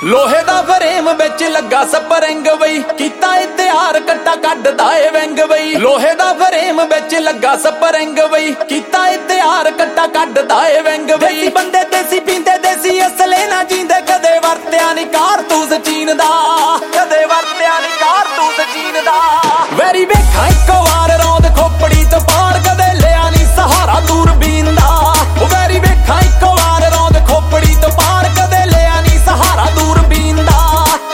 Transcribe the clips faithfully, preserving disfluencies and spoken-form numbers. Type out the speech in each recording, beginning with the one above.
ਲੋਹੇ ਦਾ ਫਰੇਮ ਵਿੱਚ ਲੱਗਾ ਸਪਰਿੰਗ ਬਈ ਕੀਤਾ ਏ ਤਿਆਰ ਕੱਟਾ ਕੱਢਦਾ ਏ ਵਿੰਗ ਬਈ ਲੋਹੇ ਦਾ ਫਰੇਮ ਵਿੱਚ ਲੱਗਾ ਸਪਰਿੰਗ ਬਈ ਕੀਤਾ ਏ ਤਿਆਰ ਕੱਟਾ ਕੱਢਦਾ ਏ ਵਿੰਗ ਬਈ ਬੰਦੇ ਦੇਸੀ ਪੀਂਦੇ ਦੇਸੀ ਅਸਲੇ ਨਾ ਜੀਂਦੇ ਕਦੇ ਵਰਤਿਆ ਨਹੀਂ ਕਾਰਤੂਸ ਚੀਨ ਦਾ ਕਦੇ ਵਰਤਿਆ ਨਹੀਂ ਕਾਰਤੂਸ ਚੀਨ ਦਾ ਵੈਰੀ ਵੇਖਾਂ ਇੱਕ ਵਾਰ ਰੌਂਦ ਖੋਪੜੀ ਤੋਂ ਪਾਰ ਕਦੇ ਲਿਆ ਨਹੀਂ ਸਹਾਰਾ ਦੂਰਬੀਨ ਦਾ ਉਹ ਵੈਰੀ ਵੇਖਾਂ ਇੱਕ ਵਾਰ ਰੌਂਦ ਖੋਪੜੀ ਤੋਂ ਪਾਰ ਕਦੇ ਲਿਆ ਨਹੀਂ ਸਹਾਰਾ ਦੂਰਬੀਨ ਦਾ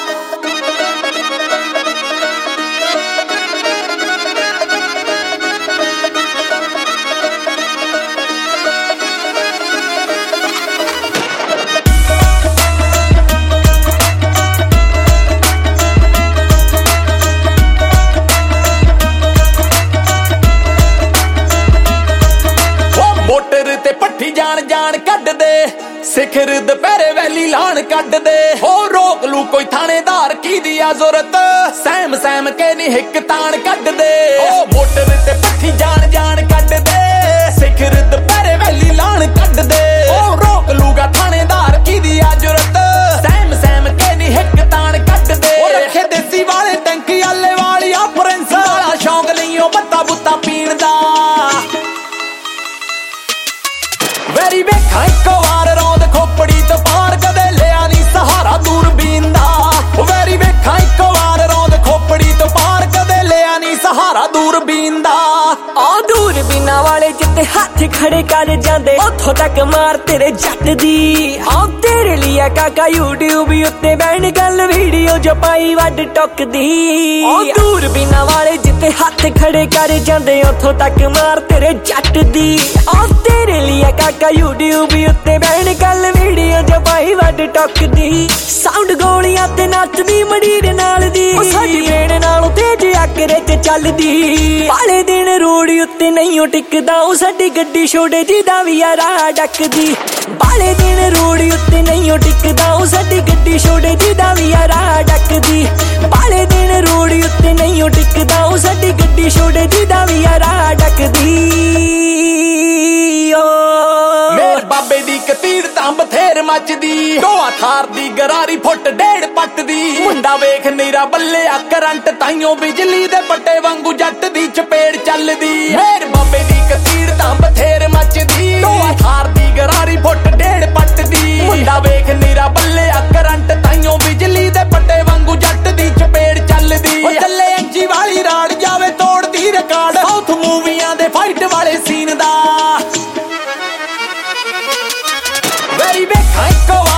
ਮੋਟਰ ਤੇ ਪੱਠੀ ਜਾਣ ਜਾਣ ਕੱਢਦੇ ਸਿਖਰ ਦੁਪਹਿਰੇ ਵੈਲੀ ਲਾਣ ਕੱਢਦੇ ਹੋ ਰੋਕ ਲੂ ਕੋਈ ਥਾਣੇਦਾਰ ਕੀ ਦੀ ਆ ਜ਼ਰੂਰਤ ਸਹਿਮ ਸਹਿਮ ਕੇ ਨੀ ਹਿੱਕ ਤਾਣ ਕੱਢਦੇ ਹੋ ਮੋਟਰ ਤੇ ਪੱਠੀ ਜਾਣ ਜਾਣ ਕੱਢਦੇ ਸਿਖਰ ਦੁਪਹਿਰੇ ਵੈਲੀ ਲਾਣ ਕੱਢਦੇ ਹੋ ਰੋਕ ਲੂਗਾ ਥਾਣੇਦਾਰ ਕੀ ਦੀ ਆ ਜ਼ਰੂਰਤ ਸਹਿਮ ਸਹਿਮ ਕੇ ਨੀ ਹਿੱਕ ਤਾਣ ਕੱਢਦੇ ਉਹ ਰੱਖੇ ਦੇਸੀ ਵਾਲੇ ਟੈਂਕੀ ਆਲੇ ਵਾਲੀਆ ਪ੍ਰਿੰਸ ਵਾਲਾ ਸ਼ੌਂਕ ਨਹੀਂ ਉਹ ਬੱਤਾ ਬੁੱਤਾ ਪੀਣ ਦਾ ਵੈਰੀ ਵੇਖਾਂ ਇੱਕ ਵਾਰ ਰੌਂਦ ਖੋਪੜੀ ਤੋਂ ਪਾਰ ਕਦੇ ਲਿਆ ਨਹੀਂ ਸਹਾਰਾ ਦੂਰਬੀਨ ਦਾ ਵੈਰੀ ਵੇਖਾਂ ਇੱਕ ਵਾਰ ਰੌਂਦ ਖੋਪੜੀ ਤੋਂ ਪਾਰ ਕਦੇ ਲਿਆ ਨਹੀਂ ਸਹਾਰਾ ਦੂਰਬੀਨ ਦਾ ਆ ਦੂਰਬੀਨਾਂ ਵਾਲੇ ਜਿੱਤੇ ਹੱਥ ਖੜੇ ਕਰ ਜਾਂਦੇ ਉੱਥੋਂ ਤੱਕ ਮਾਰ ਤੇਰੇ ਜੱਟ ਦੀ ਆ ਤੇਰੇ ਲਈ ਆ ਕਾਕਾ YouTube ਉੱਤੇ ਬੈਣ ਗੱਲ ਵੀਡੀਓ ਜੋ ਪਾਈ ਵੱਡ ਟੁੱਕਦੀ ਆ ਦੂਰਬੀਨਾਂ ਵਾਲੇ ਜਿੱਤੇ ਹੱਥ ਖੜੇ ਕਰ ਜਾਂਦੇ ਉੱਥੋਂ ਤੱਕ ਮਾਰ ਤੇਰੇ ਜੱਟ ਦੀ ਆ ਤੇਰੇ ਲਈ ਆ ਕਾਕਾ YouTube ਉੱਤੇ ਬੈਣ ਗੱਲ ਵੀਡੀਓ ਜੋ ਪਾਈ ਵੱਡ ਟੁੱਕਦੀ ਸਾਊਂਡ ਗੋਲੀਆਂ ਤੇ ਨੱਚਦੀ ਮੜੀਰ ਨਾਲ ਦੀ ਉਹ ਸਾਡੀ ਬੇਣ ਨਾਲੋਂ ਤੇਜ ਆਕਰੇ ਤੇ ਚੱਲਦੀ ਵਾਲੇ ਦਿਨ ਰੋਡ ਉੱਤੇ ਨਹੀਂ ਟਿਕਦਾ ਉਹ ਸਾਡੀ ਗੱਡੀ ਛੋੜੇ ਜਿਹਦਾ ਵੀ ਆ ਰਾਹ ਡੱਕਦੀ ਵਾਲੇ ਦਿਨ ਰੋਡ ਉੱਤੇ ਨਹੀਂ ਟਿਕਦਾ ਉਹ ਸਾਡੀ ਗੱਡੀ ਛੋੜੇ ਜਿਹਦਾ ਵੀ ਆ ਰਾਹ ਡੱਕਦੀ ਵਾਲੇ ਦਿਨ ਰੋਡ ਉੱਤੇ ਨਹੀਂ ਟਿਕਦਾ ਉਹ ਸਾਡੀ ਗੱਡੀ ਛੋੜੇ ਜਿਹਦਾ ਵੀ ਆ ਰਾਹ ਡੱਕਦੀ ਓ ਮੇਰ ਬਾਬੇ ਦੀ ਕਤੀਰ ਤਾਂ ਬਥੇਰ ਮੱਚਦੀ ਢੋਆ ਥਾਰ ਦੀ ਗਰਾਰੀ ਫੁੱਟ ਡੇਢ ਪੱਟ ਦੀ ਮੁੰਡਾ ਵੇਖ ਨੀਰਾ ਬੱਲਿਆ ਕਰੰਟ ਤਾਈਓ ਬਿਜਲੀ ਦੇ ਪੱਟੇ ਵਾਂਗੂ ਜੱਟ ਦੀ ਚਪੇੜ ਚੱਲਦੀ ਮੇਰ ਬਾਬੇ ਦੀ ਕਤੀਰ ਤਾਂ ਬਥੇਰ ਮੱਚਦੀ ਢੋਆ ਥਾਰ ਦੀ ਗਰਾਰੀ ਫੁੱਟ ਡੇਢ ਪੱਟ ਦੀ ਮੁੰਡਾ ਵੇਖ ਨੀਰਾ ਬੱਲਿਆ ਕਰੰਟ ਤਾਈਓ ਬਿਜਲੀ ਦੇ ਪੱਟੇ ਵਾਂਗੂ ਜੱਟ ਦੀ ਚਪੇੜ ਚੱਲਦੀ ਉਹ ਚੱਲੇ ਇੰਚੀ ਵਾਲੀ ਰਾੜ ਜਾਵੇ ਤੋੜਦੀ ਰਿਕਾਰਡ ਸਾਊਥ ਮੂਵੀਆਂ ਦੇ ਫਾਈਟ ਵਾਲੇ ਸੀਨ ਦਾ ਵੈਰੀ ਵੇਖਾਂ ਇੱਕ ਵਾਰ